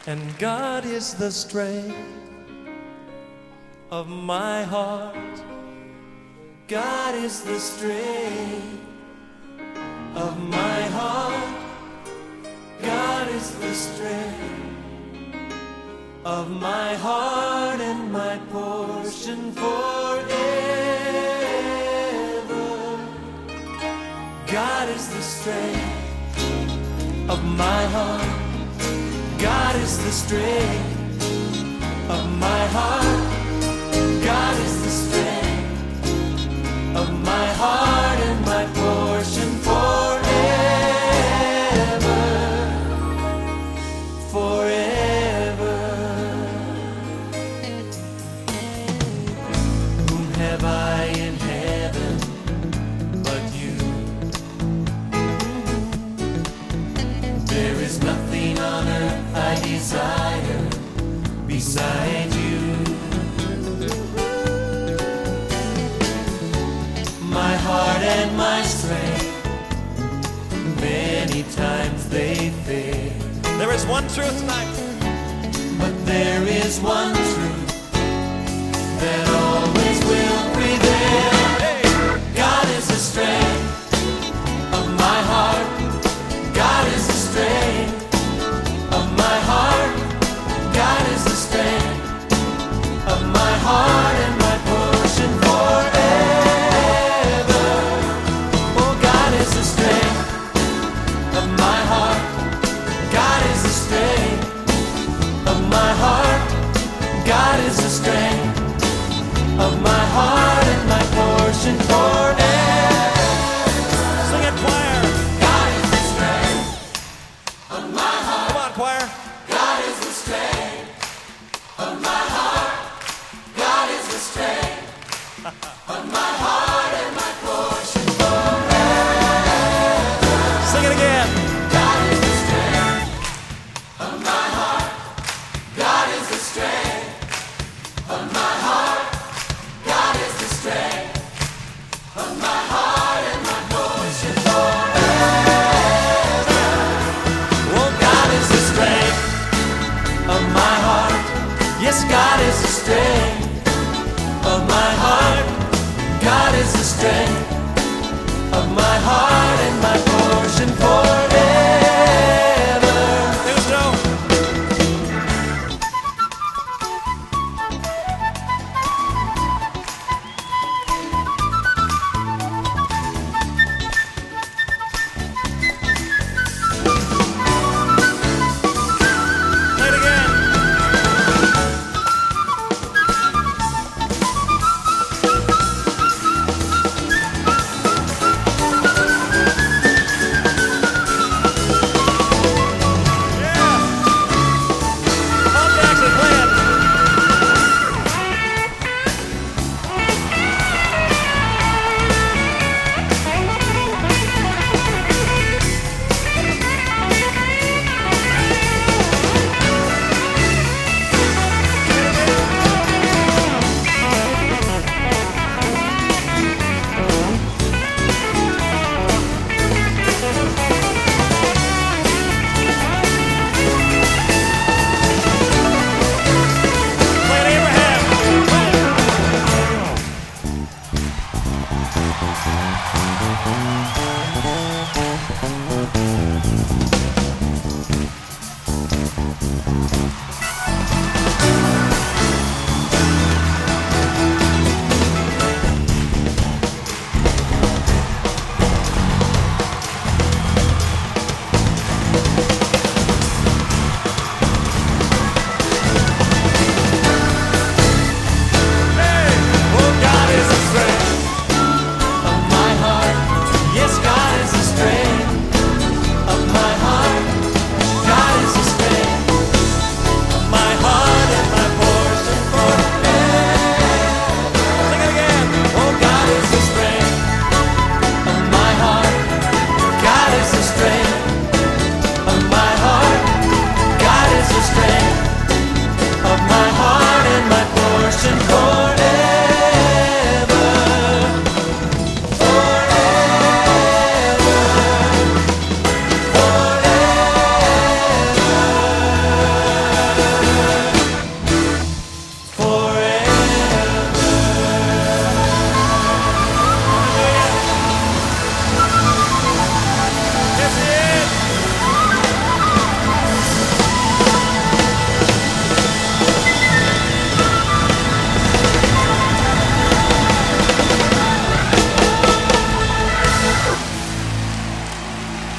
And God is the strength of my heart. God is the strength of my heart. God is the strength of my heart and my portion forever. God is the strength of my heart. God is the strength of my heart. God is the strength of my heart and my portion forever. Forever. Whom have I in heaven but you? There is nothing on earth I desire beside you. My heart and my strength, many times they fail. There is one truth tonight, but there is one truth that always will prevail. Hey. God is the strength of my heart. God is the strength of my heart. God is the strength of my heart and my portion forever. Oh, God is the strength of my heart. God is the strength of my heart. God is the strength of my heart and my portion forever. Sing it, choir. God is the strength of my heart. Come on, choir. God is the strength of my heart. God is the strength of my heart and my portion